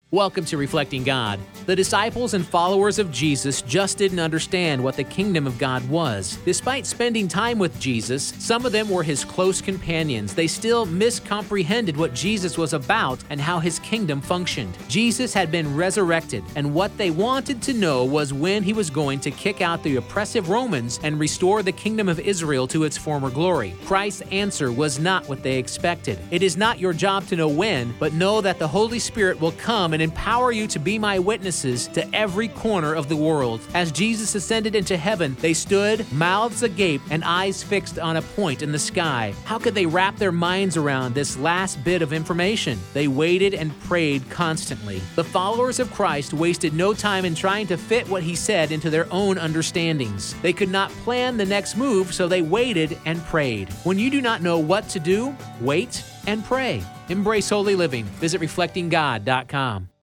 Welcome to Reflecting God. The disciples and followers of Jesus just didn't understand what the kingdom of God was. Despite spending time with Jesus, some of them were his close companions. They still miscomprehended what Jesus was about and how his kingdom functioned. Jesus had been resurrected, and what they wanted to know was when he was going to kick out the oppressive Romans and restore the kingdom of Israel to its former glory. Christ's answer was not what they expected. It is not your job to know when, but know that the Holy Spirit will come and empower you to be my witnesses to every corner of the world. As Jesus ascended into heaven, they stood, mouths agape and eyes fixed on a point in the sky. How could they wrap their minds around this last bit of information? They waited and prayed constantly. The followers of Christ wasted no time in trying to fit what he said into their own understandings. They could not plan the next move, so they waited and prayed. When you do not know what to do, wait and pray. Embrace holy living. Visit reflectinggod.com.